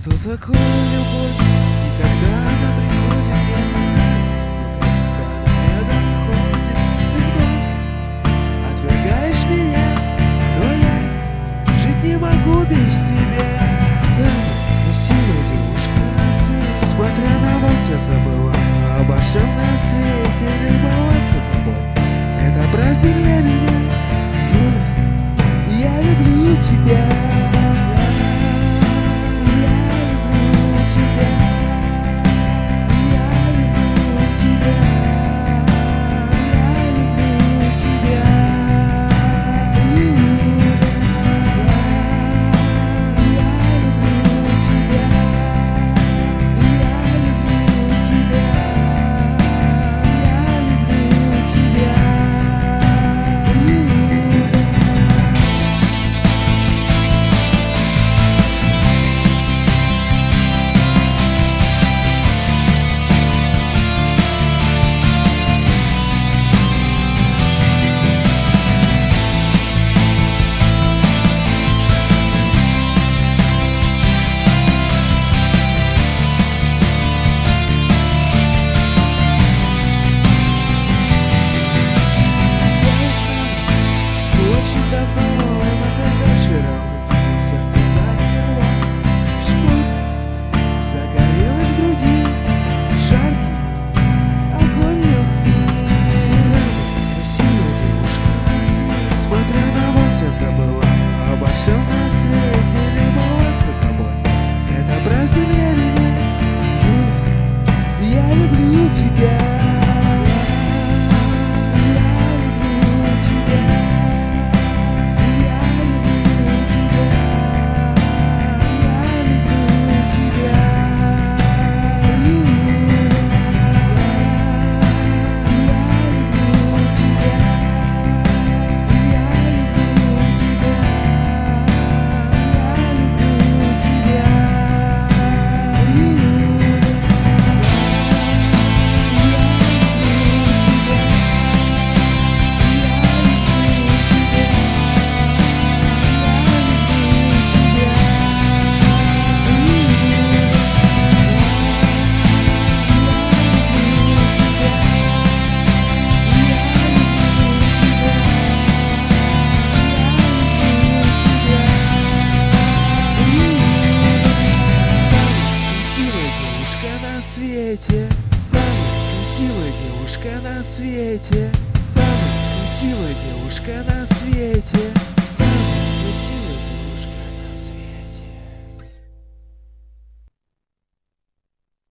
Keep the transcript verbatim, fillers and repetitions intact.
Что такое любовь и когда она приходит, я не знаю. Но кажется, она рядом ходит. Ты вновь отвергаешь меня, но я жить не могу без тебя. Самая красивая девушка на свете, смотря на вас, я забываю обо всем на свете. Любоваться тобой — это праздник для меня. Юля, я люблю тебя. Обо всем на свете любоваться тобой — это праздник для меня. Юля, я люблю тебя. На свете, самая красивая девушка на свете.